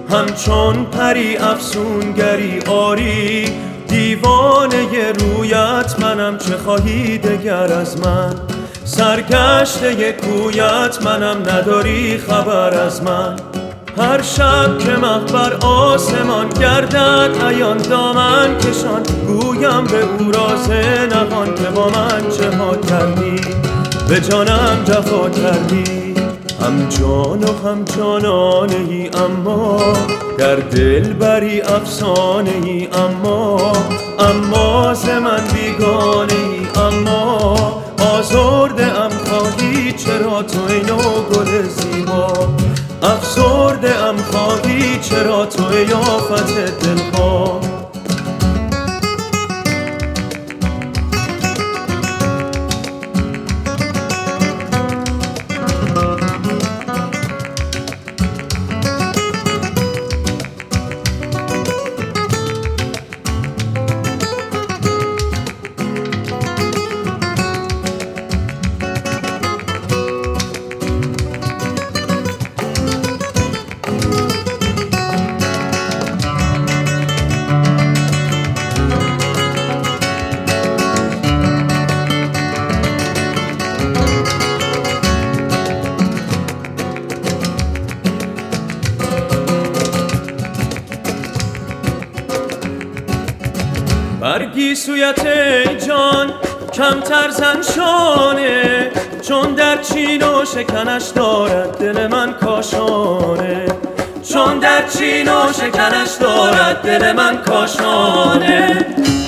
همچون پری افسونگری آری، دیوانه رویت منم، چه خواهی دگر از من؟ سرگشته کویت منم، نداری خبر از من. هر شب که مه بر آسمان گردد عیان دامن کشان، گویم به او راز نهان که با من چه ها کردی، به جانم جفا کردی. هم جان و هم جانانه ای اما در دل بری افسانه ای، اما ز من بیگانه ای، اما آزرده ام خواهی چرا تو ای نو گل زیبا، افسرده ام خواهی چرا تو ای آفت دلها. برگی سویت ای جان کمتر زن شانه، چون در چین و شکنش دارد دل من کاشانه، چون در چین و شکنش دارد دل من کاشانه.